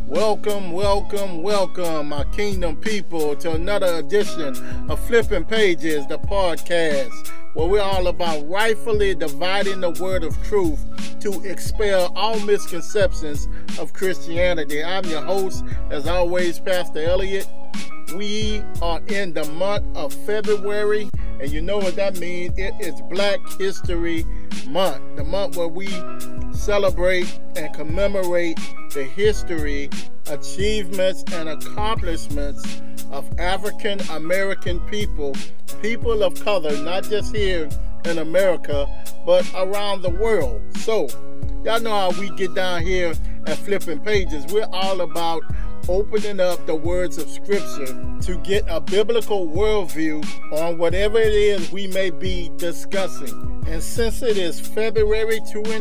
Welcome, my kingdom people, to another edition of Flipping Pages, the podcast, where we're all about rightfully dividing the word of truth to expel all misconceptions of Christianity. I'm your host, as always, Pastor Elliott. We are in the month of February, and you know what that means. It is Black History Month, the month where we celebrate and commemorate the history, achievements, and accomplishments of African American people of color, not just here in America, but around the world. So, y'all know how we get down here at Flipping Pages. We're all about opening up the words of Scripture to get a biblical worldview on whatever it is we may be discussing. And since it is February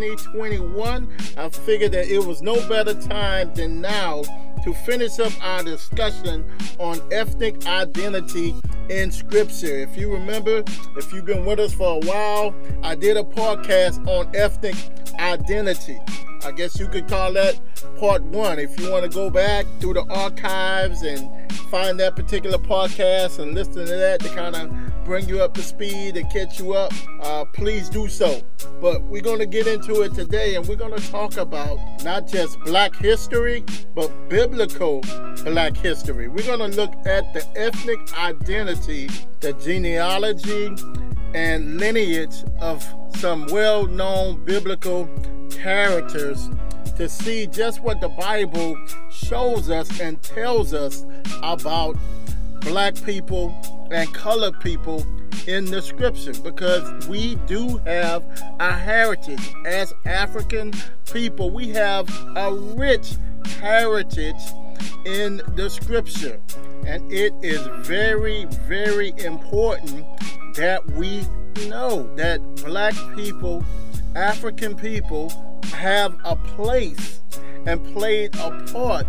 2021, I figured that it was no better time than now to finish up our discussion on ethnic identity in Scripture. If you remember, if you've been with us for a while, I did a podcast on ethnic identity. I guess you could call that part one. If you want to go back through the archives and find that particular podcast and listen to that to kind of bring you up to speed and catch you up, please do so. But we're going to get into it today, and we're going to talk about not just Black history, but biblical Black history. We're going to look at the ethnic identity, the genealogy, and lineage of some well-known biblical characters to see just what the Bible shows us and tells us about Black people and colored people in the Scripture, because we do have a heritage as African people. We have a rich heritage in the Scripture, and it is very, very important that we know that Black people, African people, have a place and played a part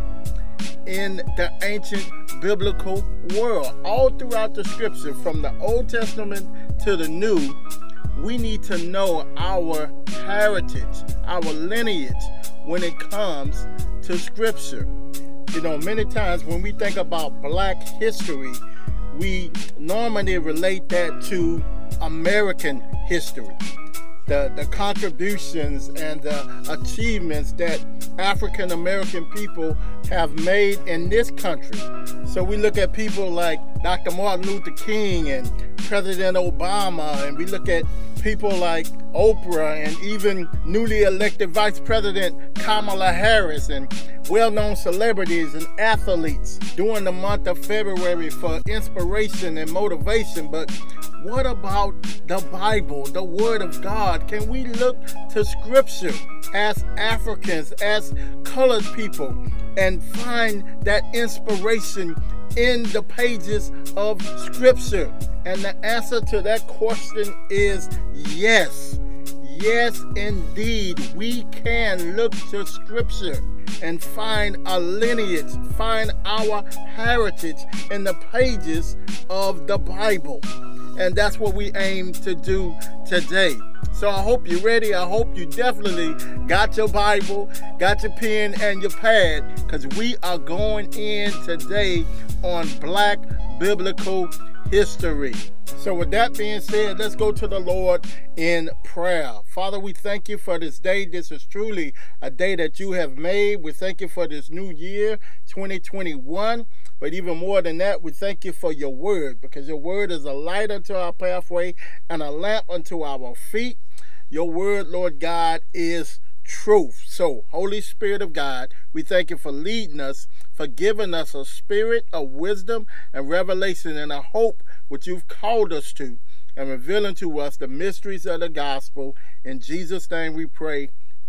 in the ancient biblical world. All throughout the Scripture, from the Old Testament to the New, we need to know our heritage, our lineage when it comes to Scripture. You know, many times when we think about Black history, we normally relate that to American history. The contributions and the achievements that African American people have made in this country. So we look at people like Dr. Martin Luther King and President Obama, and we look at people like Oprah and even newly elected Vice President Kamala Harris, and well-known celebrities and athletes during the month of February for inspiration and motivation. But what about the Bible, the Word of God? Can we look to Scripture as Africans, as colored people, and find that inspiration in the pages of Scripture? And the answer to that question is yes. Yes, indeed, we can look to Scripture and find a lineage, find our heritage in the pages of the Bible. And that's what we aim to do today. So I hope you're ready. I hope you definitely got your Bible, got your pen and your pad, because we are going in today on Black biblical history. So with that being said, let's go to the Lord in prayer. Father, we thank you for this day. This is truly a day that you have made. We thank you for this new year, 2021. But even more than that, we thank you for your word, because your word is a light unto our pathway and a lamp unto our feet. Your word, Lord God, is truth. So, Holy Spirit of God, we thank you for leading us, for giving us a spirit of wisdom and revelation and a hope which you've called us to, and revealing to us the mysteries of the gospel. In Jesus' name we pray.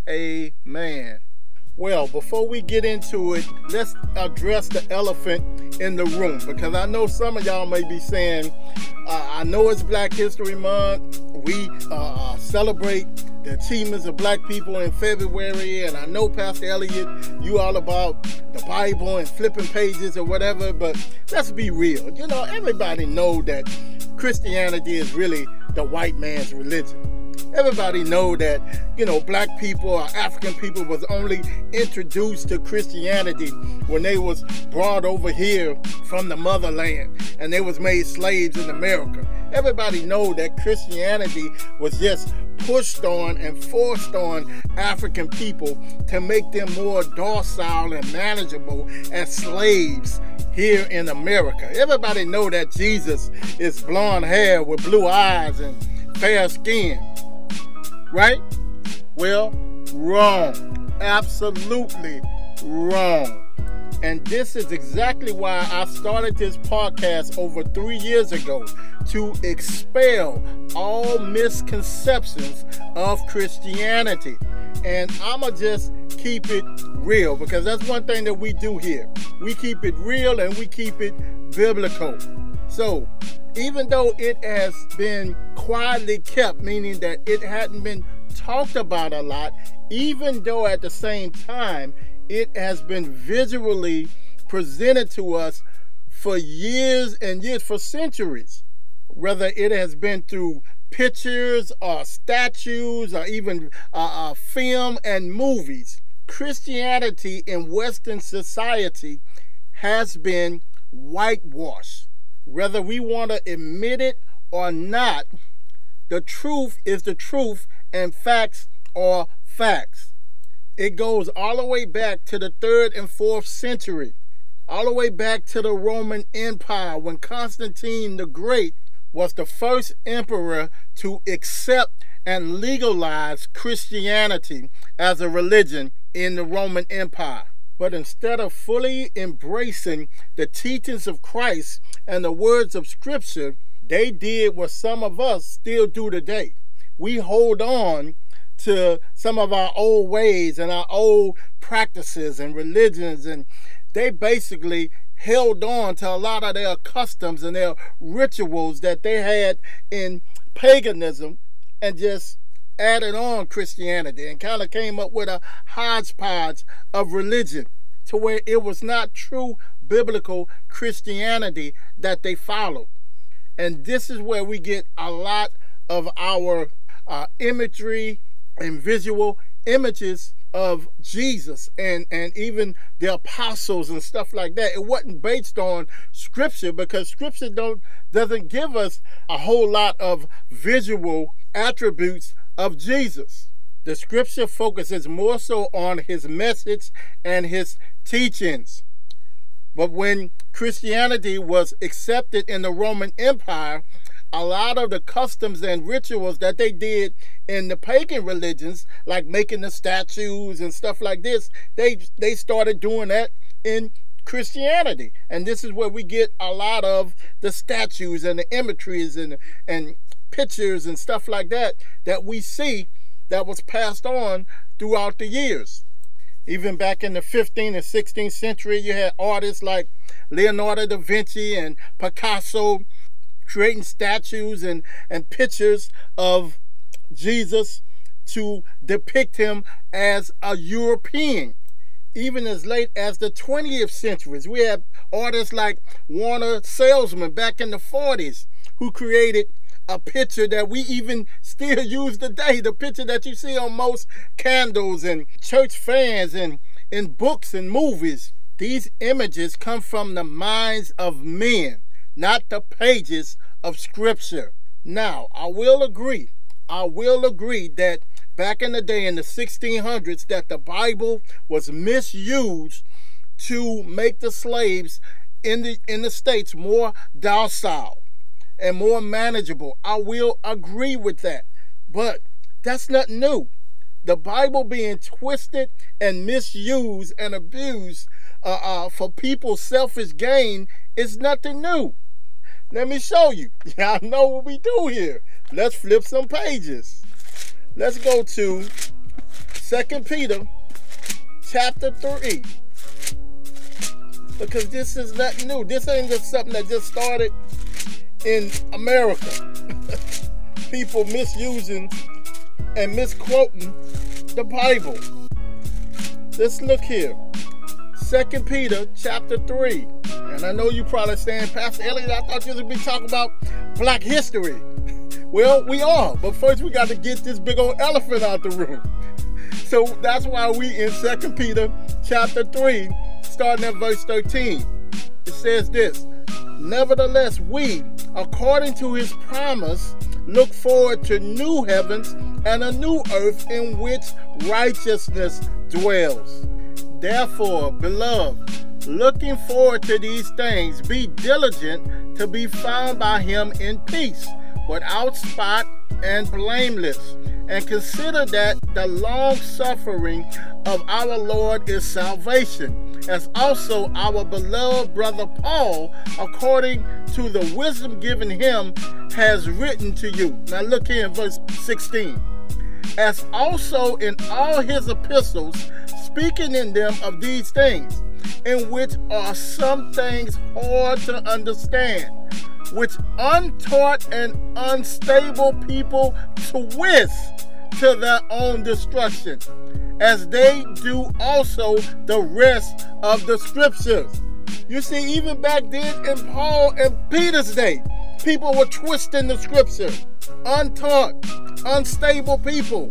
Amen. Well, before we get into it, let's address the elephant in the room, because I know some of y'all may be saying, I know it's Black History Month. We celebrate the achievements of Black people in February, and I know, Pastor Elliott, you all about the Bible and flipping pages or whatever, but let's be real. You know, everybody know that Christianity is really the white man's religion. Everybody know that, black people or African people was only introduced to Christianity when they was brought over here from the motherland and they was made slaves in America. Everybody know that Christianity was just pushed on and forced on African people to make them more docile and manageable as slaves here in America. Everybody know that Jesus is blonde hair with blue eyes and fair skin. Right? Well, wrong. Absolutely wrong. And this is exactly why I started this podcast over 3 years ago, to expel all misconceptions of Christianity. And I'ma just keep it real, because that's one thing that we do here. We keep it real and we keep it biblical. So, even though it has been quietly kept, meaning that it hadn't been talked about a lot, even though at the same time it has been visually presented to us for years and years, for centuries, whether it has been through pictures or statues or even film and movies. Christianity in Western society has been whitewashed. Whether we want to admit it or not, the truth is the truth and facts are facts. It goes all the way back to the 3rd and 4th century, all the way back to the Roman Empire, when Constantine the Great was the first emperor to accept and legalize Christianity as a religion in the Roman Empire. But instead of fully embracing the teachings of Christ and the words of Scripture, they did what some of us still do today. We hold on to some of our old ways and our old practices and religions, and they basically held on to a lot of their customs and their rituals that they had in paganism and just added on Christianity and kind of came up with a hodgepodge of religion, to where it was not true biblical Christianity that they followed. And this is where we get a lot of our imagery and visual images of Jesus and even the apostles and stuff like that. It wasn't based on Scripture, because Scripture doesn't give us a whole lot of visual attributes of Jesus. The Scripture focuses more so on his message and his teachings. But when Christianity was accepted in the Roman Empire, a lot of the customs and rituals that they did in the pagan religions, like making the statues and stuff like this, they started doing that in Christianity. And this is where we get a lot of the statues and the imageries and pictures and stuff like that we see that was passed on throughout the years. Even back in the 15th and 16th century, you had artists like Leonardo da Vinci and Picasso creating statues and pictures of Jesus to depict him as a European. Even as late as the 20th centuries, we have artists like Warner Salesman back in the 40s who created a picture that we even still use today, the picture that you see on most candles and church fans and in books and movies. These images come from the minds of men, not the pages of Scripture. Now, I will agree that back in the day in the 1600s that the Bible was misused to make the slaves in the States more docile and more manageable. I will agree with that. But that's nothing new. The Bible being twisted and misused and abused for people's selfish gain is nothing new. Let me show you. Y'all know what we do here. Let's flip some pages. Let's go to 2 Peter chapter 3. Because this is nothing new. This ain't just something that just started in America. People misusing and misquoting the Bible. Let's look here. 2 Peter chapter 3. And I know you probably saying, Pastor Elliott, I thought you would be talking about Black history. Well, we are, but first we got to get this big old elephant out the room. So that's why we in 2 Peter chapter 3, starting at verse 13. It says this: nevertheless, we, according to his promise, look forward to new heavens and a new earth in which righteousness dwells. Therefore, beloved, looking forward to these things, be diligent to be found by him in peace, without spot and blameless. And consider that the long suffering of our Lord is salvation, as also our beloved brother Paul, according to the wisdom given him, has written to you. Now look here in verse 16. As also in all his epistles, speaking in them of these things, in which are some things hard to understand, which untaught and unstable people twist to their own destruction, as they do also the rest of the scriptures. You see, even back then in Paul and Peter's day, people were twisting the scripture. Untaught, unstable people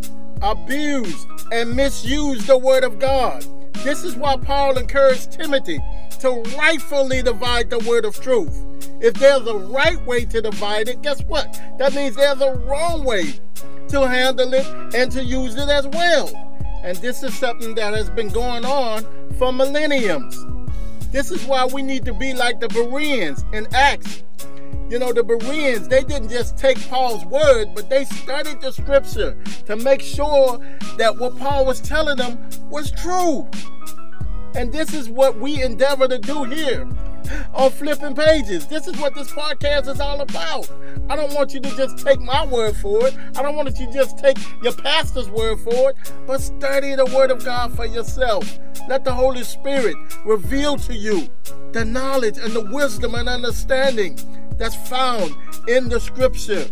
abused and misused the word of God. This is why Paul encouraged Timothy to rightfully divide the word of truth. If there's a right way to divide it, guess what? That means there's a wrong way to handle it and to use it as well. And this is something that has been going on for millenniums. This is why we need to be like the Bereans in Acts. You know, the Bereans, they didn't just take Paul's word, but they studied the scripture to make sure that what Paul was telling them was true. And this is what we endeavor to do here on Flipping Pages. This is what this podcast is all about. I don't want you to just take my word for it. I don't want you to just take your pastor's word for it, but study the word of God for yourself. Let the Holy Spirit reveal to you the knowledge and the wisdom and understanding that's found in the scripture.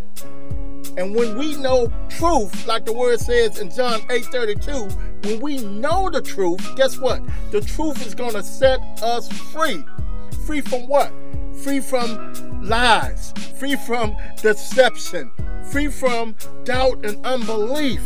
And when we know truth, like the word says in John 8:32, when we know the truth, guess what? The truth is going to set us free. Free from what? Free from lies, free from deception, free from doubt and unbelief,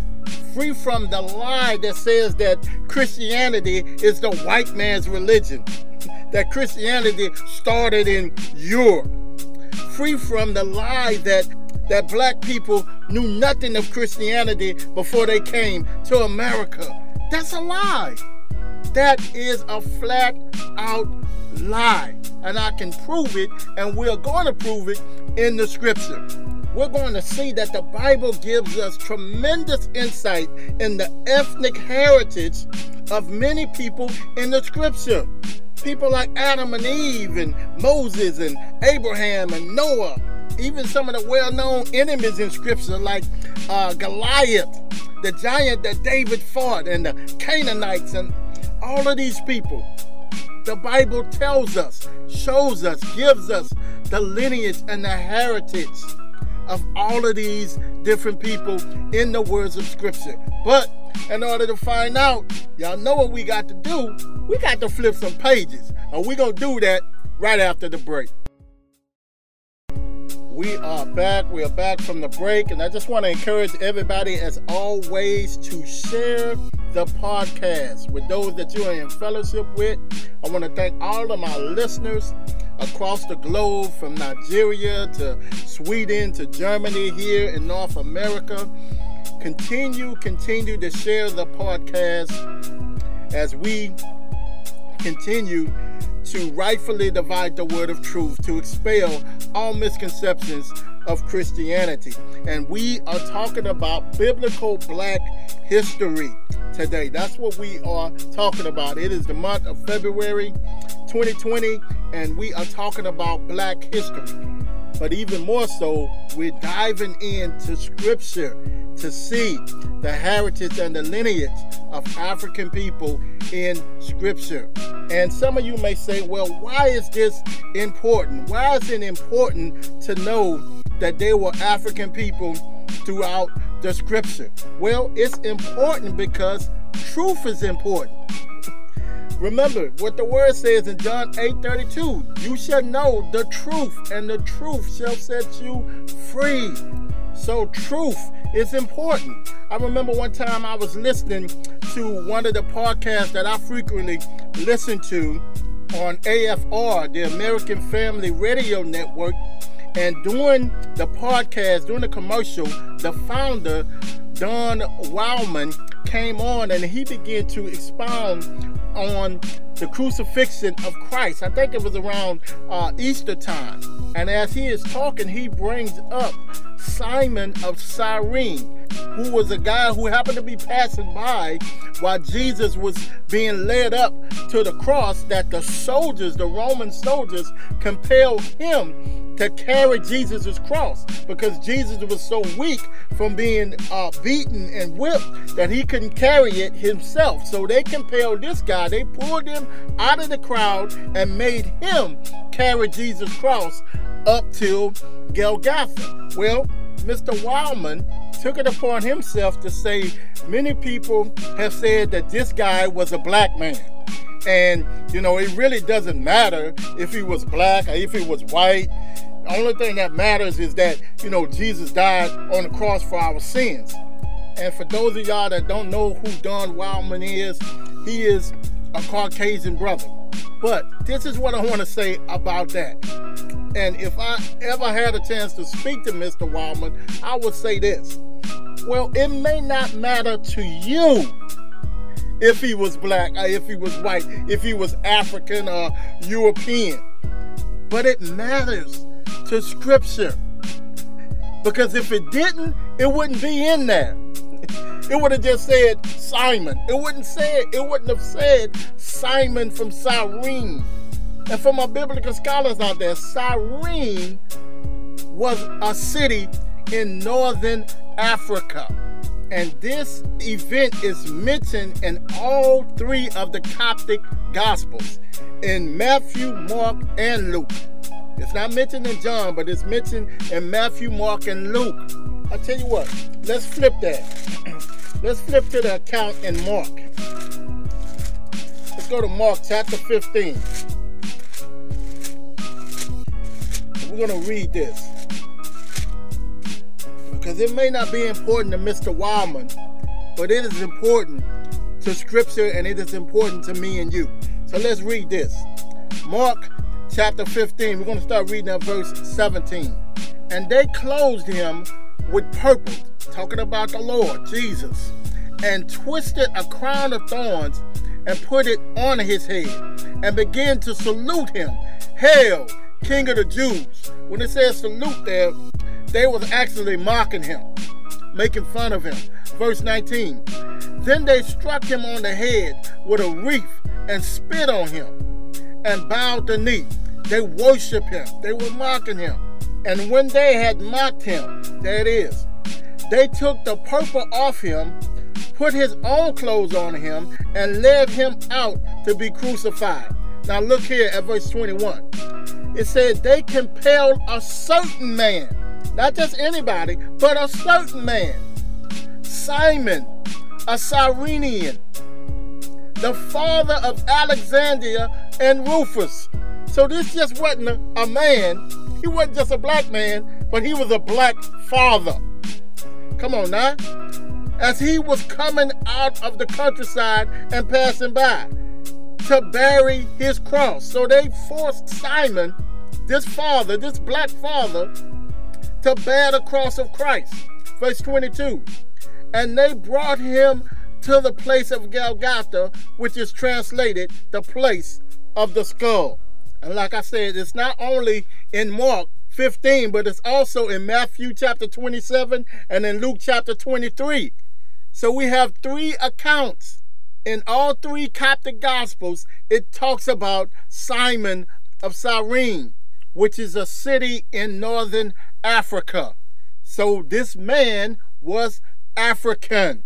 free from the lie that says that Christianity is the white man's religion, that Christianity started in Europe, free from the lie that black people knew nothing of Christianity before they came to America. That's a lie. That is a flat out lie. And I can prove it, and we're going to prove it in the scripture. We're going to see that the Bible gives us tremendous insight in the ethnic heritage of many people in the scripture. People like Adam and Eve and Moses and Abraham and Noah. Even some of the well-known enemies in scripture like Goliath, the giant that David fought, and the Canaanites, and all of these people. The Bible tells us, shows us, gives us the lineage and the heritage of all of these different people in the words of scripture. But in order to find out, y'all know what we got to do. We got to flip some pages. And we're going to do that right after the break. We are back. We are back from the break. And I just want to encourage everybody, as always, to share the podcast with those that you are in fellowship with. I want to thank all of my listeners across the globe, from Nigeria to Sweden to Germany, here in North America. Continue to share the podcast as we continue to rightfully divide the word of truth, to expel all misconceptions of Christianity. And we are talking about biblical black history today. That's what we are talking about. It is the month of February 2020, and we are talking about black history. But even more so, we're diving into scripture to see the heritage and the lineage of African people in scripture. And some of you may say, well, why is this important? Why is it important to know that there were African people throughout the scripture? Well, it's important because truth is important. Remember what the word says in John 8:32. You shall know the truth, and the truth shall set you free. So truth is important. I remember one time I was listening to one of the podcasts that I frequently listen to on AFR, the American Family Radio Network. And during the podcast, during the commercial, the founder, Don Wildman, came on and he began to expound on the crucifixion of Christ. I think it was around Easter time. And as he is talking, he brings up Simon of Cyrene, who was a guy who happened to be passing by while Jesus was being led up to the cross, that the soldiers, the Roman soldiers, compelled him to carry Jesus' cross because Jesus was so weak from being beaten and whipped that he couldn't carry it himself. So they compelled this guy, they pulled him out of the crowd and made him carry Jesus' cross up till Golgotha. Well, Mr. Wildman took it upon himself to say many people have said that this guy was a black man. And, it really doesn't matter if he was black or if he was white. The only thing that matters is that, Jesus died on the cross for our sins. And for those of y'all that don't know who Don Wildman is, he is a Caucasian brother. But this is what I want to say about that. And if I ever had a chance to speak to Mr. Wildman, I would say this. Well, it may not matter to you if he was black or if he was white, if he was African or European. But it matters to Scripture. Because if it didn't, it wouldn't be in there. It would have just said Simon. It wouldn't have said Simon from Cyrene. And for my biblical scholars out there, Cyrene was a city in northern Africa. And this event is mentioned in all three of the Coptic Gospels, in Matthew, Mark, and Luke. It's not mentioned in John, but it's mentioned in Matthew, Mark, and Luke. I'll tell you what, let's flip that. Let's flip to the account in Mark. Let's go to Mark chapter 15. We're going to read this, because it may not be important to Mr. Wildman, but it is important to Scripture and it is important to me and you. So let's read this. Mark chapter 15, we're going to start reading at verse 17. And they clothed him with purple, talking about the Lord Jesus, and twisted a crown of thorns and put it on his head, and began to salute him. Hail, King of the Jews. When it says salute there, they was actually mocking him, making fun of him. Verse 19. Then they struck him on the head with a wreath and spit on him and bowed the knee. They worshiped him. They were mocking him. And when they had mocked him, there it is, they took the purple off him, put his own clothes on him, and led him out to be crucified. Now look here at verse 21. It said they compelled a certain man, not just anybody, but a certain man, Simon, a Cyrenian, the father of Alexandria and Rufus. So this just wasn't a man. He wasn't just a black man, but he was a black father. Come on now. As he was coming out of the countryside and passing by to bury his cross. So they forced Simon, this father, this black father, to bear the cross of Christ. Verse 22. And they brought him to the place of Golgotha, which is translated the place of the skull. And like I said, it's not only in Mark 15, but it's also in Matthew chapter 27 and in Luke chapter 23. So we have three accounts. In all three Coptic Gospels, it talks about Simon of Cyrene, which is a city in northern Africa. So this man was African.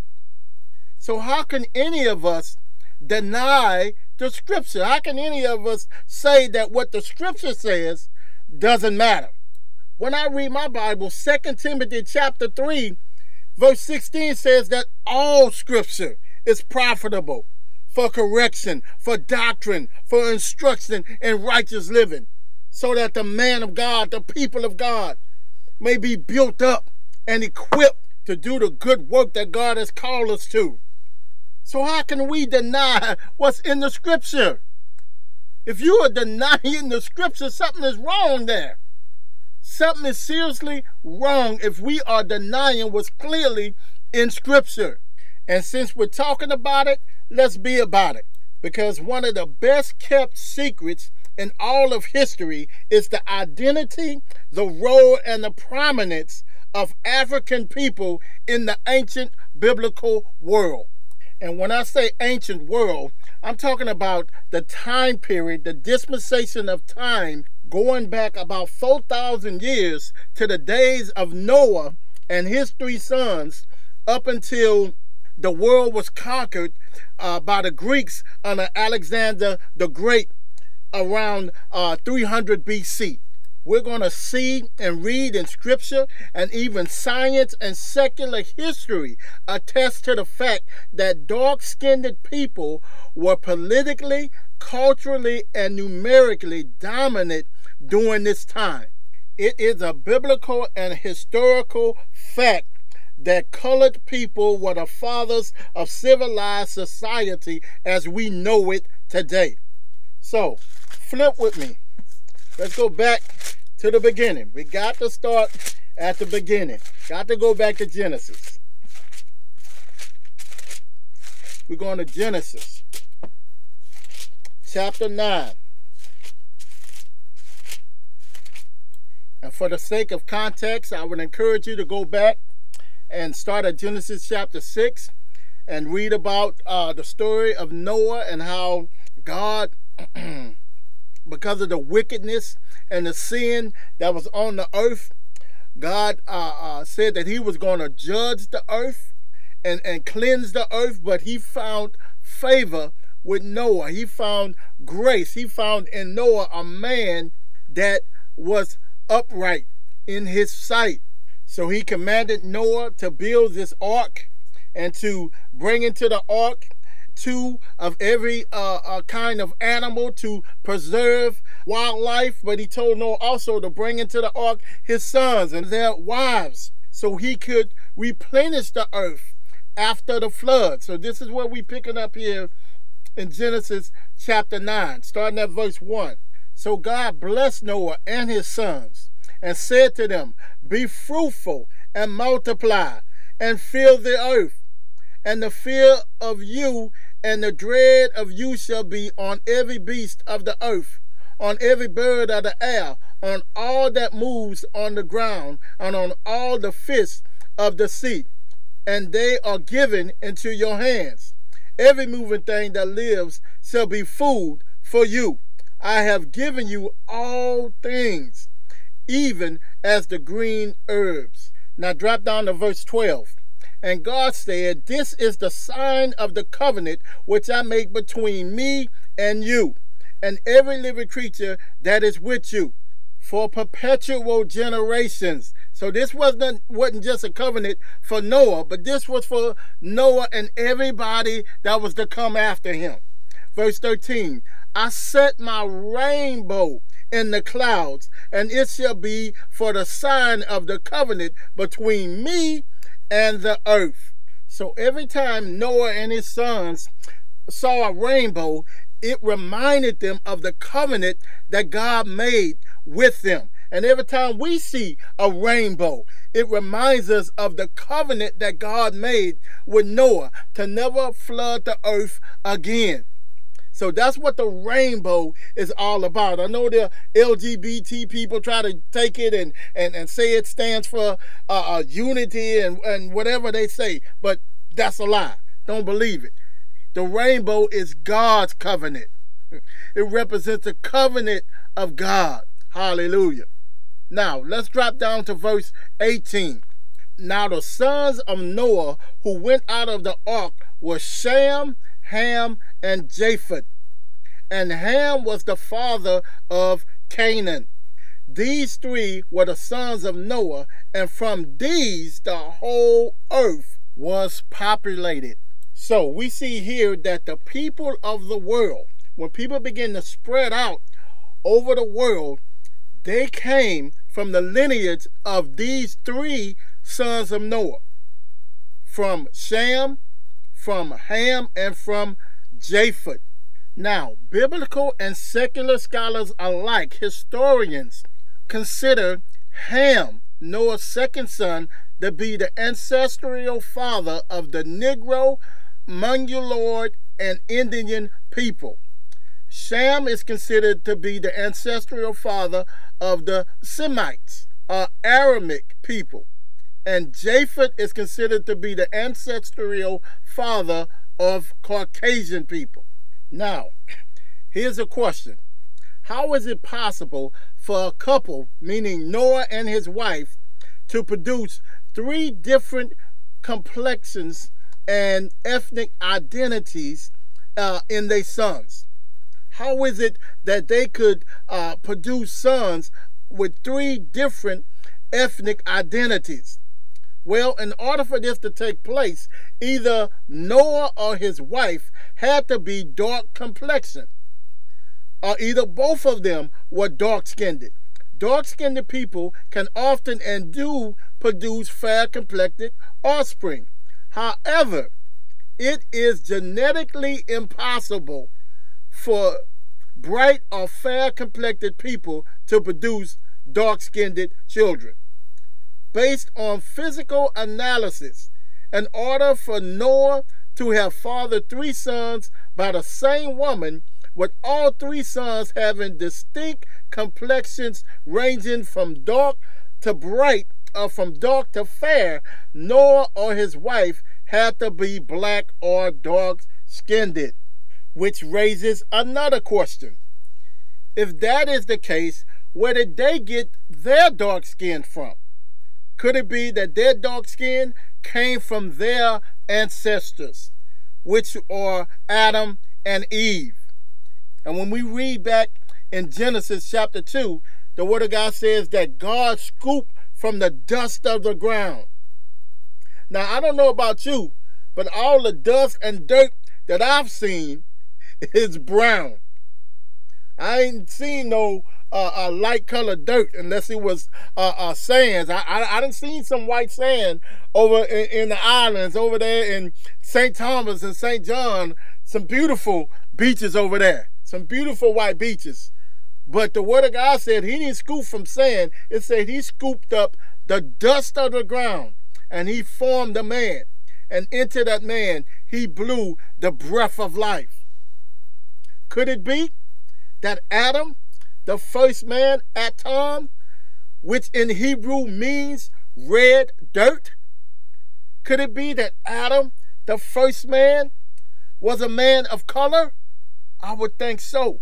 So how can any of us deny the Scripture? How can any of us say that what the Scripture says doesn't matter? When I read my Bible, 2 Timothy chapter 3, verse 16 says that all Scripture is profitable for correction, for doctrine, for instruction in righteous living, so that the man of God, the people of God, may be built up and equipped to do the good work that God has called us to. So how can we deny what's in the scripture? If you are denying the scripture, something is wrong there. Something is seriously wrong if we are denying what's clearly in scripture. And since we're talking about it, let's be about it. Because one of the best kept secrets in all of history is the identity, the role, and the prominence of African people in the ancient biblical world. And when I say ancient world, I'm talking about the time period, the dispensation of time going back about 4,000 years to the days of Noah and his 3 sons up until the world was conquered by the Greeks under Alexander the Great around 300 BC. We're going to see and read in scripture, and even science and secular history attest to the fact that dark-skinned people were politically, culturally, and numerically dominant during this time. It is a biblical and historical fact that colored people were the fathers of civilized society as we know it today. So, flip with me. Let's go back to the beginning. We got to start at the beginning. Got to go back to Genesis. We're going to Genesis chapter 9. And for the sake of context, I would encourage you to go back and start at Genesis chapter 6 and read about the story of Noah and how God, because of the wickedness and the sin that was on the earth, God said that he was going to judge the earth and cleanse the earth, but he found favor with Noah. He found grace. He found in Noah a man that was upright in his sight. So he commanded Noah to build this ark and to bring into the ark 2 of every kind of animal to preserve wildlife. But he told Noah also to bring into the ark his sons and their wives so he could replenish the earth after the flood. So this is what we're picking up here in Genesis chapter 9, starting at verse 1. So God blessed Noah and his sons and said to them, "Be fruitful and multiply and fill the earth. And the fear of you and the dread of you shall be on every beast of the earth, on every bird of the air, on all that moves on the ground, and on all the fish of the sea. And they are given into your hands. Every moving thing that lives shall be food for you. I have given you all things, even as the green herbs." Now drop down to verse 12. And God said, "This is the sign of the covenant which I make between me and you, and every living creature that is with you, for perpetual generations." So this wasn't just a covenant for Noah, but this was for Noah and everybody that was to come after him. Verse 13, "I set my rainbow in the clouds, and it shall be for the sign of the covenant between me and the earth." So every time Noah and his sons saw a rainbow, it reminded them of the covenant that God made with them. And every time we see a rainbow, it reminds us of the covenant that God made with Noah to never flood the earth again. So that's what the rainbow is all about. I know the LGBT people try to take it and say it stands for unity and whatever they say, but that's a lie. Don't believe it. The rainbow is God's covenant. It represents the covenant of God. Hallelujah. Now, let's drop down to verse 18. Now the sons of Noah who went out of the ark were Shem, Ham, and Japheth. And Ham was the father of Canaan. These 3 were the sons of Noah, and from these the whole earth was populated. So we see here that the people of the world, when people begin to spread out over the world, they came from the lineage of these 3 sons of Noah? From Shem, from Ham, and from Japheth. Now, biblical and secular scholars alike, historians, consider Ham, Noah's second son, to be the ancestral father of the Negro, Mongoloid, and Indian people. Shem is considered to be the ancestral father of the Semites, or Aramic people. And Japheth is considered to be the ancestral father of Caucasian people. Now, here's a question. How is it possible for a couple, meaning Noah and his wife, to produce three different complexions and ethnic identities in their sons? How is it that they could produce sons with three different ethnic identities? Well, in order for this to take place, either Noah or his wife had to be dark complexion, or either both of them were dark-skinned. Dark-skinned people can often and do produce fair-complected offspring. However, it is genetically impossible for bright or fair-complected people to produce dark-skinned children. Based on physical analysis, in order for Noah to have fathered three sons by the same woman, with all three sons having distinct complexions ranging from dark to bright or from dark to fair, Noah or his wife had to be black or dark-skinned, which raises another question. If that is the case, where did they get their dark skin from? Could it be that their dark skin came from their ancestors, which are Adam and Eve? And when we read back in Genesis chapter 2, the Word of God says that God scooped from the dust of the ground. Now, I don't know about you, but all the dust and dirt that I've seen is brown. I ain't seen no light colored dirt unless it was sands. I done seen some white sand over in the islands over there in St. Thomas and St. John. Some beautiful beaches over there. Some beautiful white beaches. But the Word of God said he didn't scoop from sand. It said he scooped up the dust of the ground and he formed a man. And into that man he blew the breath of life. Could it be that Adam, the first man, Atom, which in Hebrew means red dirt? Could it be that Adam, the first man, was a man of color? I would think so.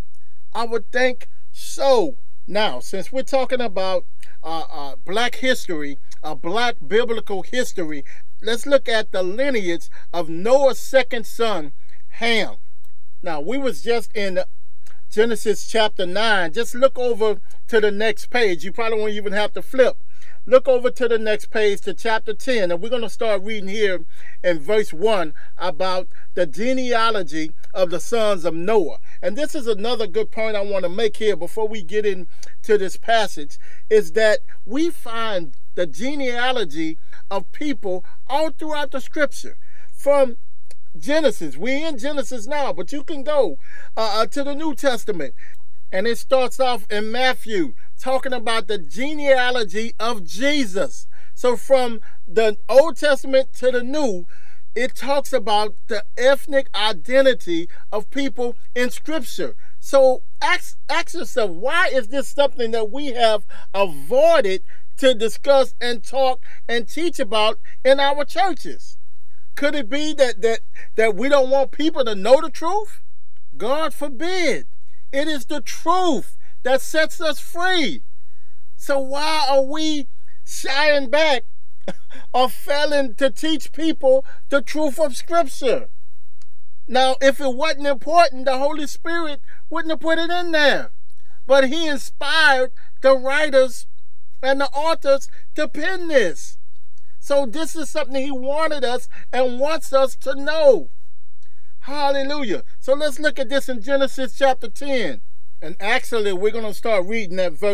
I would think so. Now, since we're talking about black history, black biblical history, let's look at the lineage of Noah's second son, Ham. Now, we was just in Genesis chapter 9. Just look over to the next page. You probably won't even have to flip. Look over to the next page to chapter 10. And we're going to start reading here in verse 1 about the genealogy of the sons of Noah. And this is another good point I want to make here before we get into this passage, is that we find the genealogy of people all throughout the scripture. From Genesis, we're in Genesis now, but you can go to the New Testament. And it starts off in Matthew, talking about the genealogy of Jesus. So from the Old Testament to the New, it talks about the ethnic identity of people in Scripture. So ask yourself, why is this something that we have avoided to discuss and talk and teach about in our churches? Could it be that we don't want people to know the truth? God forbid. It is the truth that sets us free. So why are we shying back or failing to teach people the truth of Scripture? Now, if it wasn't important, the Holy Spirit wouldn't have put it in there. But He inspired the writers and the authors to pen this. So this is something He wanted us and wants us to know. Hallelujah. So let's look at this in Genesis chapter 10. And actually, we're going to start reading at verse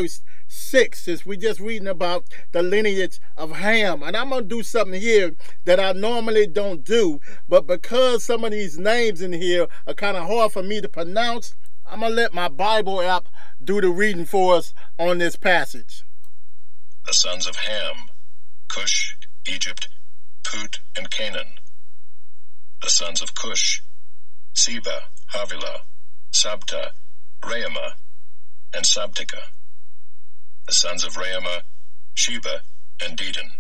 6, since we just reading about the lineage of Ham. And I'm going to do something here that I normally don't do, but because some of these names in here are kind of hard for me to pronounce, I'm going to let my Bible app do the reading for us on this passage. The sons of Ham: Cush, Egypt, Put, and Canaan. The sons of Cush: Seba, Havilah, Sabta, Raamah, and Sabtika. The sons of Raamah: Sheba and Dedan.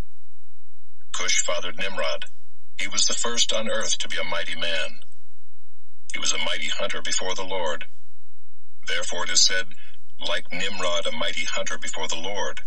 Cush fathered Nimrod. He was the first on earth to be a mighty man. He was a mighty hunter before the Lord. Therefore it is said, like Nimrod, a mighty hunter before the Lord.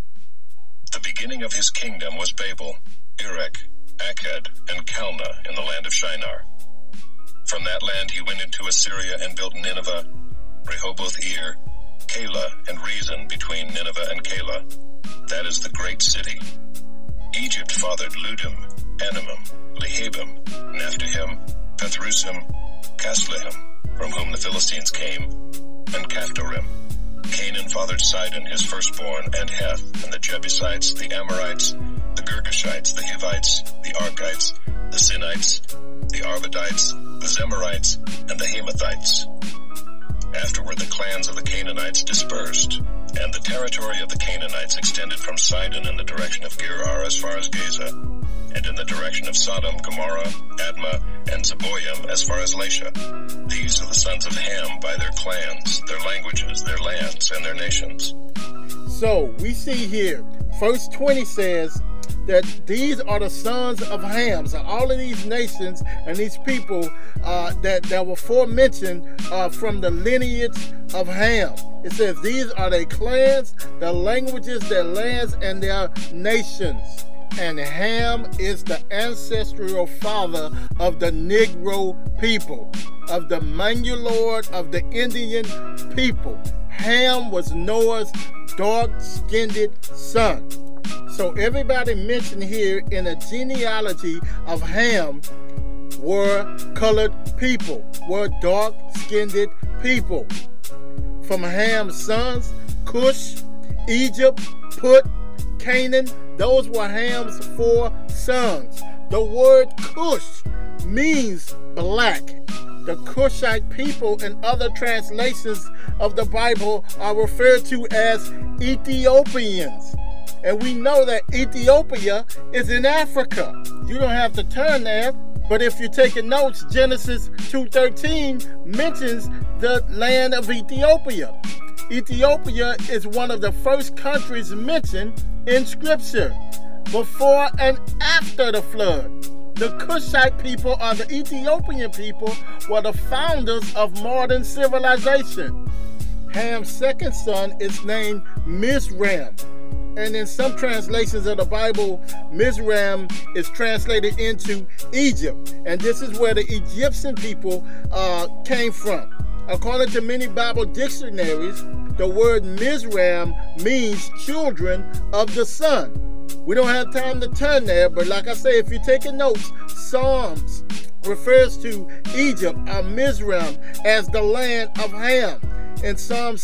The beginning of his kingdom was Babel, Erech, Akkad, and Calneh in the land of Shinar. From that land he went into Assyria and built Nineveh, Rehoboth-ir, Calah, and Rezin between Nineveh and Calah. That is the great city. Egypt fathered Ludim, Anamim, Lehabim, Naphtuhim, Pathrusim, Casluhim, from whom the Philistines came, and Caphtorim. Canaan fathered Sidon, his firstborn, and Heth, and the Jebusites, the Amorites, the Girgashites, the Hivites, the Arkites, the Sinites, the Arvadites, the Zemarites, and the Hamathites. Afterward the clans of the Canaanites dispersed, and the territory of the Canaanites extended from Sidon in the direction of Gerar as far as Gaza, and in the direction of Sodom, Gomorrah, Admah, and Zeboim as far as Lasha. These are the sons of Ham by their clans, their languages, their lands, and their nations. So we see here, verse 20 says that these are the sons of Ham. So all of these nations and these people that were forementioned from the lineage of Ham. It says these are their clans, their languages, their lands, and their nations. And Ham is the ancestral father of the Negro people, of the Mangulord, of the Indian people. Ham was Noah's dark-skinned son. So everybody mentioned here in the genealogy of Ham were colored people, were dark-skinned people. From Ham's sons, Cush, Egypt, Put, Canaan, those were Ham's 4 sons. The word Cush means black. The Cushite people in other translations of the Bible are referred to as Ethiopians. And we know that Ethiopia is in Africa. You don't have to turn there, but if you're taking notes, Genesis 2:13 mentions the land of Ethiopia. Ethiopia is one of the first countries mentioned in Scripture, before and after the flood. The Cushite people, or the Ethiopian people, were the founders of modern civilization. Ham's second son is named Mizraim. And in some translations of the Bible, Mizraim is translated into Egypt. And this is where the Egyptian people came from. According to many Bible dictionaries, the word Mizraim means children of the sun. We don't have time to turn there, but like I say, if you're taking notes, Psalms refers to Egypt or Mizraim as the land of Ham. In Psalm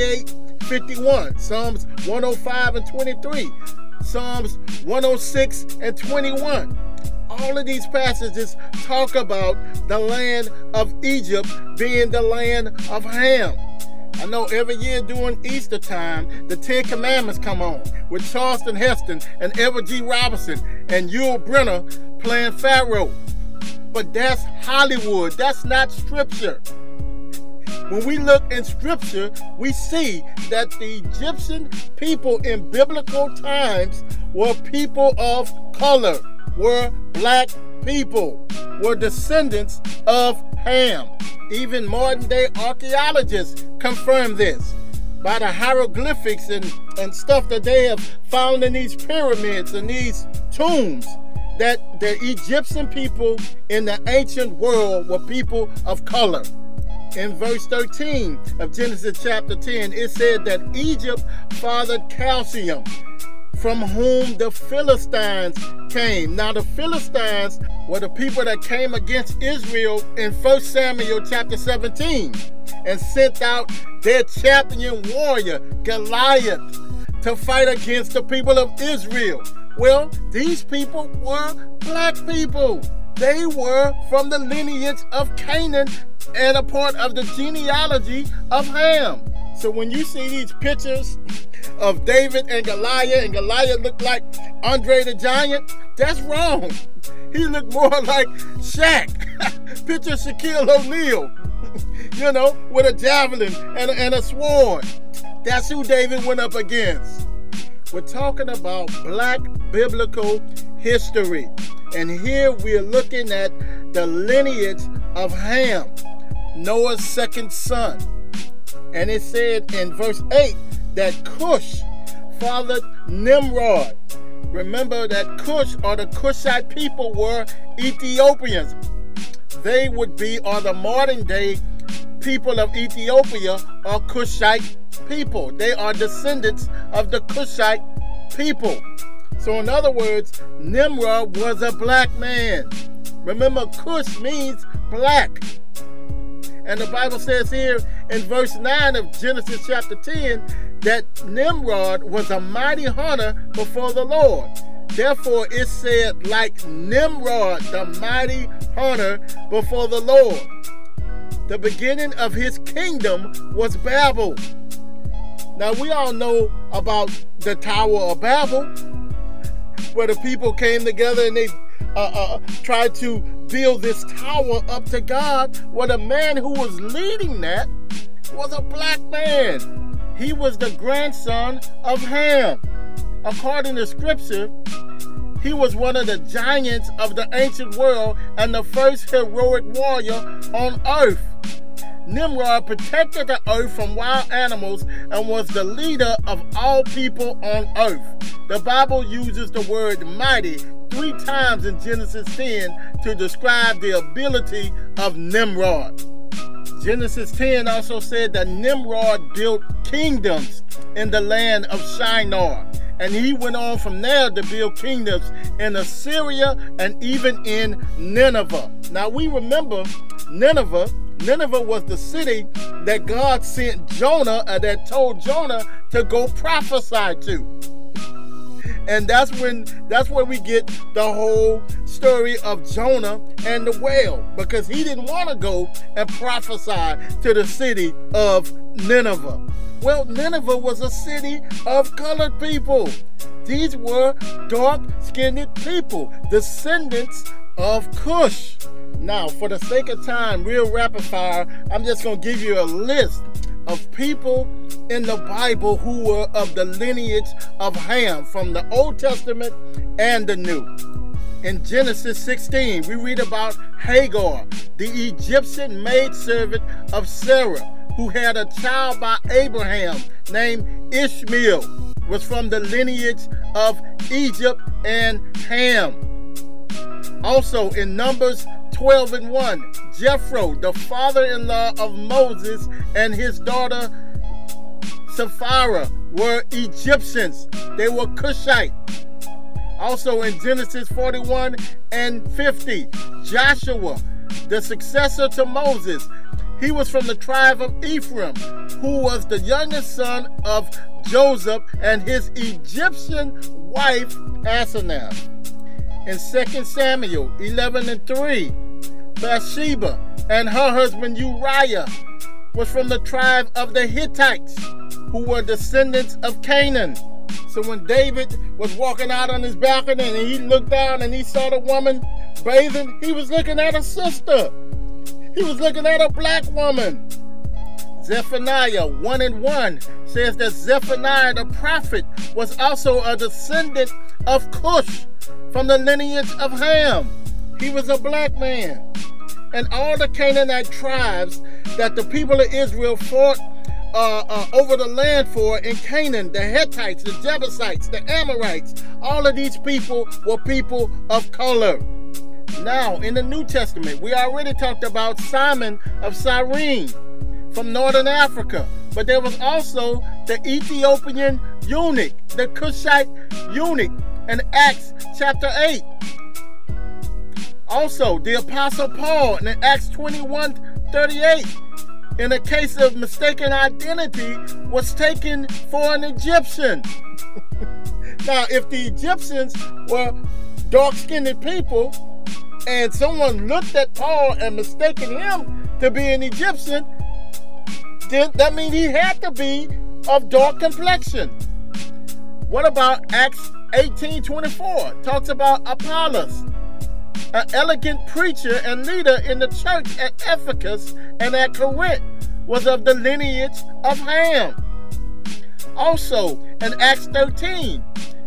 78:51, Psalms 105 and 23, Psalms 106 and 21. All of these passages talk about the land of Egypt being the land of Ham. I know every year during Easter time, the 10 Commandments come on with Charleston Heston and Edward G. Robinson and Yul Brynner playing Pharaoh. But that's Hollywood. That's not Scripture. When we look in Scripture, we see that the Egyptian people in biblical times were people of color, were black people, were descendants of Ham. Even modern-day archaeologists confirm this by the hieroglyphics and stuff that they have found in these pyramids and these tombs, that the Egyptian people in the ancient world were people of color. In verse 13 of Genesis chapter 10, it said that Egypt fathered Calcium. from whom the Philistines came. Now the Philistines were the people that came against Israel in 1 Samuel chapter 17 and sent out their champion warrior, Goliath, to fight against the people of Israel. Well, these people were black people. They were from the lineage of Canaan and a part of the genealogy of Ham. So when you see these pictures of David and Goliath looked like Andre the Giant, that's wrong. He looked more like Shaq. Picture Shaquille O'Neal, with a javelin and a sword. That's who David went up against. We're talking about black biblical history. And here we're looking at the lineage of Ham, Noah's second son. And it said in verse 8 that Cush fathered Nimrod. Remember that Cush or the Cushite people were Ethiopians. They would be, or the modern day people of Ethiopia are Cushite people. They are descendants of the Cushite people. So in other words, Nimrod was a black man. Remember, Cush means black. And the Bible says here in verse 9 of Genesis chapter 10 that Nimrod was a mighty hunter before the Lord. Therefore it said, like Nimrod, the mighty hunter before the Lord. The beginning of his kingdom was Babel. Now we all know about the Tower of Babel, where the people came together and they tried to build this tower up to God. Well, the man who was leading that was a black man. He was the grandson of Ham. According to scripture, he was one of the giants of the ancient world and the first heroic warrior on earth. Nimrod protected the earth from wild animals and was the leader of all people on earth. The Bible uses the word mighty 3 times in Genesis 10 to describe the ability of Nimrod. Genesis 10 also said that Nimrod built kingdoms in the land of Shinar, and he went on from there to build kingdoms in Assyria and even in Nineveh. Now we remember Nineveh. Nineveh was the city that God sent Jonah, that told Jonah to go prophesy to. And that's where we get the whole story of Jonah and the whale, because he didn't want to go and prophesy to the city of Nineveh. Well, Nineveh was a city of colored people. These were dark-skinned people, descendants of Cush. Now, for the sake of time, real rapid fire, I'm just going to give you a list of people in the Bible who were of the lineage of Ham from the Old Testament and the New. In Genesis 16, we read about Hagar, the Egyptian maidservant of Sarah, who had a child by Abraham named Ishmael, was from the lineage of Egypt and Ham. Also in Numbers 12:1, Jethro, the father-in-law of Moses, and his daughter Sapphira were Egyptians. They were Cushite. Also in Genesis 41 and 50, Joshua, the successor to Moses, he was from the tribe of Ephraim, who was the youngest son of Joseph and his Egyptian wife Asenath. In 2 Samuel 11:3, Bathsheba and her husband Uriah was from the tribe of the Hittites, who were descendants of Canaan. So when David was walking out on his balcony and he looked down and he saw the woman bathing, he was looking at a sister. He was looking at a black woman. Zephaniah 1:1 says that Zephaniah the prophet was also a descendant of Cush from the lineage of Ham. He was a black man. And all the Canaanite tribes that the people of Israel fought over the land for in Canaan, the Hittites, the Jebusites, the Amorites, all of these people were people of color. Now, in the New Testament, we already talked about Simon of Cyrene from northern Africa. But there was also the Ethiopian eunuch, the Cushite eunuch in Acts chapter 8. Also, the Apostle Paul in Acts 21:38, in a case of mistaken identity, was taken for an Egyptian. Now, if the Egyptians were dark-skinned people, and someone looked at Paul and mistaken him to be an Egyptian, then that means he had to be of dark complexion. What about Acts 18:24? Talks about Apollos, an elegant preacher and leader in the church at Ephesus and at Corinth, was of the lineage of Ham. Also, in Acts 13,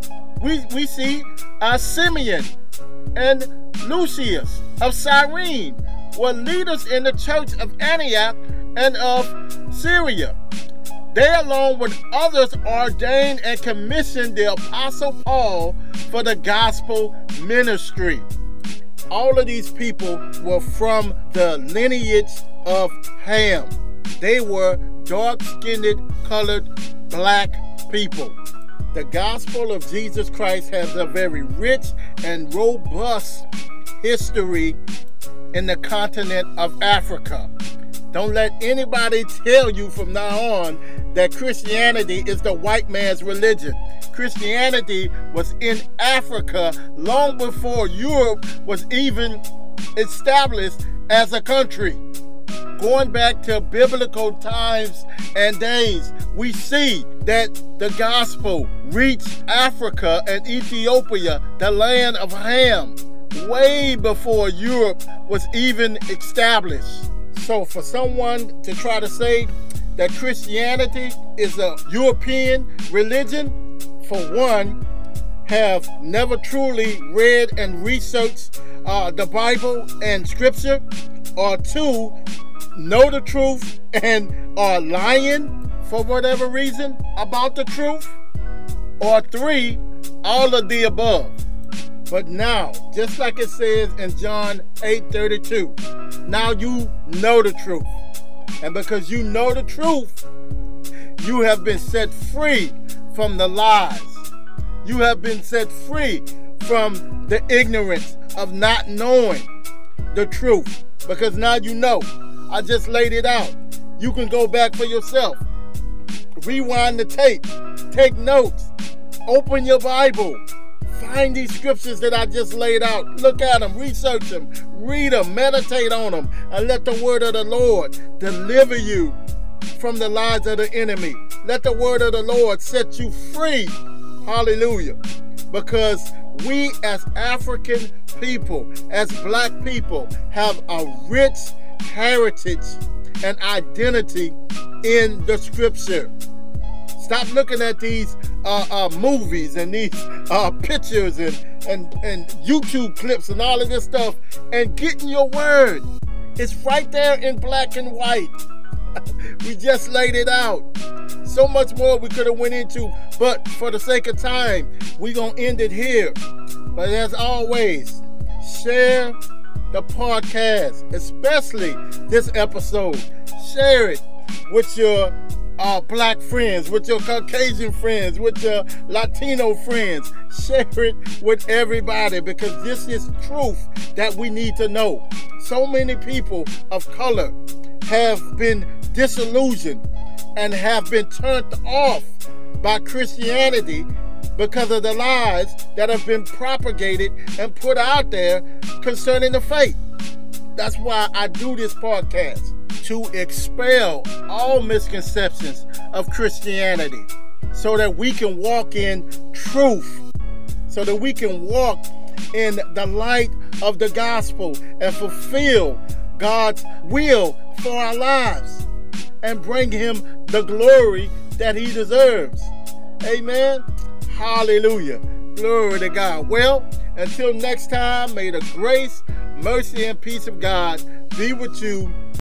we see Simeon and Lucius of Cyrene were leaders in the church of Antioch and of Syria. They, along with others, ordained and commissioned the Apostle Paul for the gospel ministry. All of these people were from the lineage of Ham. They were dark-skinned, colored, black people. The gospel of Jesus Christ has a very rich and robust history in the continent of Africa. Don't let anybody tell you from now on that Christianity is the white man's religion. Christianity was in Africa long before Europe was even established as a country. Going back to biblical times and days, we see that the gospel reached Africa and Ethiopia, the land of Ham, way before Europe was even established. So for someone to try to say that Christianity is a European religion, for one, have never truly read and researched the Bible and Scripture, or two, know the truth and are lying for whatever reason about the truth, or three, all of the above. But now, just like it says in John 8:32, now you know the truth. And because you know the truth, you have been set free from the lies. You have been set free from the ignorance of not knowing the truth. Because now you know. I just laid it out. You can go back for yourself. Rewind the tape. Take notes. Open your Bible. Find these scriptures that I just laid out. Look at them. Research them. Read them. Meditate on them. And let the word of the Lord deliver you from the lies of the enemy. Let the word of the Lord set you free. Hallelujah. Because we as African people, as black people, have a rich heritage and identity in the scripture. Stop looking at these movies and these pictures and YouTube clips and all of this stuff and get in your word. It's right there in black and white. We just laid it out. So much more we could have went into, but for the sake of time, we're going to end it here. But as always, share the podcast, especially this episode. Share it with your black friends, with your Caucasian friends, with your Latino friends. Share it with everybody, because this is truth that we need to know. So many people of color have been disillusioned and have been turned off by Christianity because of the lies that have been propagated and put out there concerning the faith. That's why I do this podcast, to expel all misconceptions of Christianity, so that we can walk in truth, so that we can walk in the light of the gospel and fulfill God's will for our lives and bring him the glory that he deserves. Amen. Hallelujah. Glory to God. Well, until next time, may the grace, mercy, and peace of God be with you